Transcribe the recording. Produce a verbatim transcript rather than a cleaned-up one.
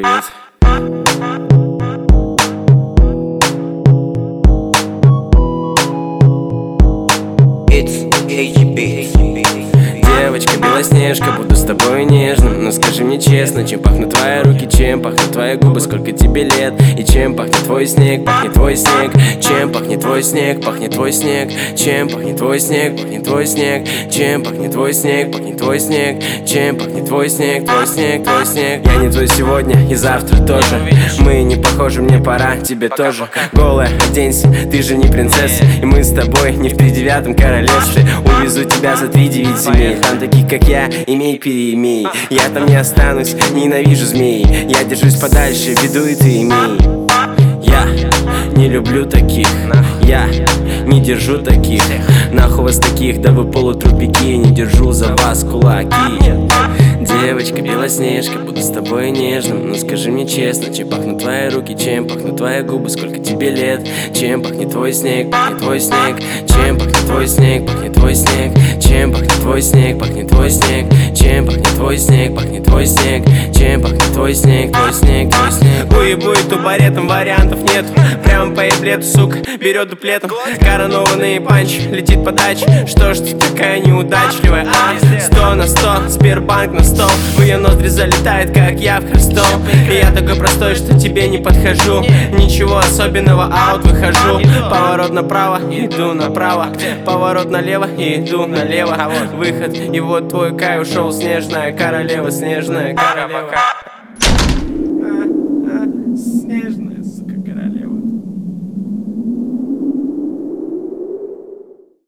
привет. Девочка Белоснежка, буду с тобой нежным. Но скажи мне честно, чем пахнут твои руки, чем пахнут твои губы, сколько тебе лет? И чем пахнет твой снег, пахнет твой снег? Чем пахнет твой снег, пахнет твой снег? Чем пахнет твой снег, пахнет твой снег? Чем пахнет твой снег, пахнет твой снег? Чем пахнет твой снег, твой снег, твой снег? Я не твой сегодня и завтра тоже. Мы не похожи, мне пора, тебе тоже. Голая, оденься, ты же не принцесса. И мы с тобой не в тридевятом королевстве. Увезу тебя за три девять семей. Там таких, как я, имей, переимей. Я там не останусь, ненавижу змей. Я держусь подальше, беду и ты имей. Я не люблю таких, я не держу таких. Нахуй вас таких, да вы полутрупики. Не держу за вас кулаки. Девочка Белоснежка, буду с тобой нежным. Но скажи мне честно, чем пахнут твои руки, чем пахнут твои губы, сколько тебе лет? Чем пахнет твой снег, пахнет твой снег? Чем пахнет твой снег, пахнет твой снег? Чем пахнет твой снег, пахнет твой снег? Чем пахнет твой снег, пахнет твой снег? Чем пахнет твой снег, твой снег, твой снег? Уебуй тубаретом, вариантов нет. Прямо по еблету, сука, берет дуплетом. Коронованный панч, летит подача. Что ж ты такая неудачливая, а? Сто на сто, Сбербанк на стол. В ее ноздри залетает, как я в Христом. И я такой простой, что тебе не подхожу. Ничего особенного, аут выхожу. Поворот направо, иду направо. Поворот налево, иду налево. Выход, и вот твой Кай ушел. Снежная королева, снежная королева.